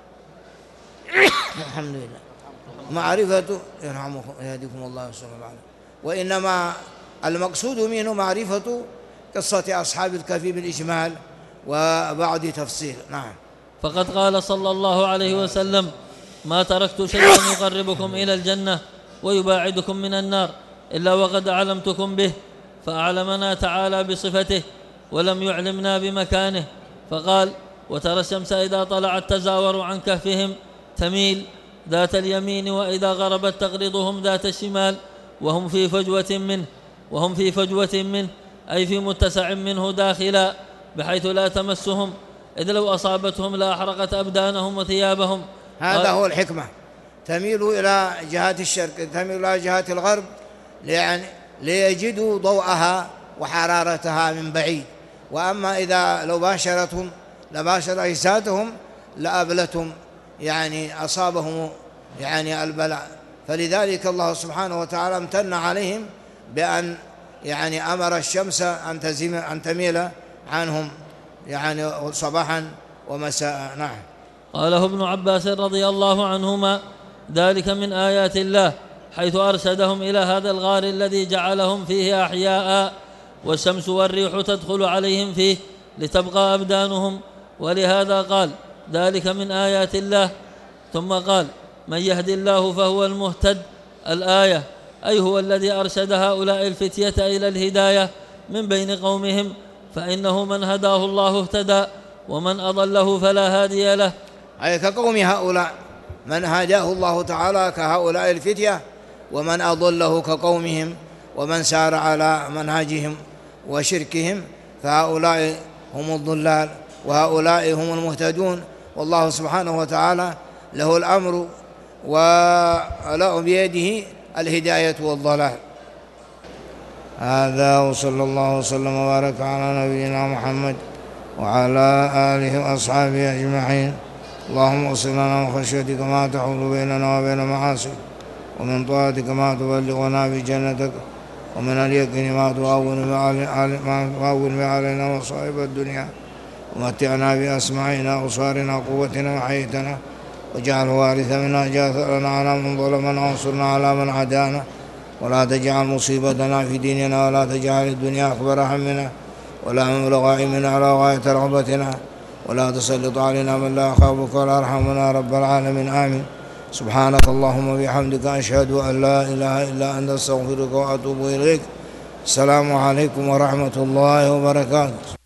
الحمد لله معرفة يرحمكم يهديكم الله صلى الله عليه، وإنما المقصود منه معرفة قصة أصحاب الكهف بالإجمال وبعد تفصيل. نعم. فقد قال صلى الله عليه وسلم: ما تركت شيئا يقربكم إلى الجنة ويباعدكم من النار إلا وقد أعلمتكم به، فأعلمنا تعالى بصفته ولم يعلمنا بمكانه، فقال: وترى الشمس إذا طلعت تزاور عن كهفهم تميل ذات اليمين، وإذا غربت تقرضهم ذات الشمال، وهم في فجوة منه وهم في فجوة منه أي في متسع منه داخلا، بحيث لا تمسهم، إذ لو أصابتهم لأحرقت أبدانهم وثيابهم. هذا هو الحكمة، تميل إلى جهة الشرق، تميل إلى جهة الغرب، يعني ليجدوا ضوءها وحرارتها من بعيد، وأما إذا لو باشرتهم لباشر أجسادهم لأبلتهم، يعني أصابهم يعني البلاء، فلذلك الله سبحانه وتعالى امتن عليهم بأن يعني أمر الشمس أن تزيم أن تميل عنهم يعني صباحا ومساء. نعم. قاله ابن عباس رضي الله عنهما: ذلك من آيات الله، حيث أرشدهم إلى هذا الغار الذي جعلهم فيه أحياء، والشمس والريح تدخل عليهم فيه لتبقى أبدانهم، ولهذا قال ذلك من آيات الله. ثم قال من يهد الله فهو المهتد الآية، أي هو الذي أرشد هؤلاء الفتية إلى الهداية من بين قومهم، فإنه من هداه الله اهتدى ومن أضله فلا هادي له. أي كقوم هؤلاء من هداه الله تعالى كهؤلاء الفتية، ومن أضله كقومهم ومن سار على منهجهم وشركهم، فهؤلاء هم الضلال وهؤلاء هم المهتدون، والله سبحانه وتعالى له الأمر وله بيده الهداية والضلال. هذا وصلى الله وسلم وبارك على نبينا محمد وعلى آله وأصحابه أجمعين. اللهم اغفر لنا من خشيتك ما تحول بيننا وبين معاصيك، ومن طاعتك ما تبلغنا بجنتك، ومن اليقين ما تهون به علينا مصائب الدنيا، ومتعنا بأسماعنا وأبصارنا قوتنا وحيتنا، واجعله وارثا منا، جاثرنا على من ظلمنا وانصرنا على من عادانا، ولا تجعل مصيبتنا في ديننا، ولا تجعل الدنيا أكبر همنا ولا مبلغ علمنا ولا غاية رغبتنا، ولا تسلط علينا من لا يخافك ولا يرحمنا رب العالمين. آمين. سبحانك اللهم وبحمدك، أشهد أن لا إله إلا أنت، أستغفرك وأتوب إليك. السلام عليكم ورحمة الله وبركاته.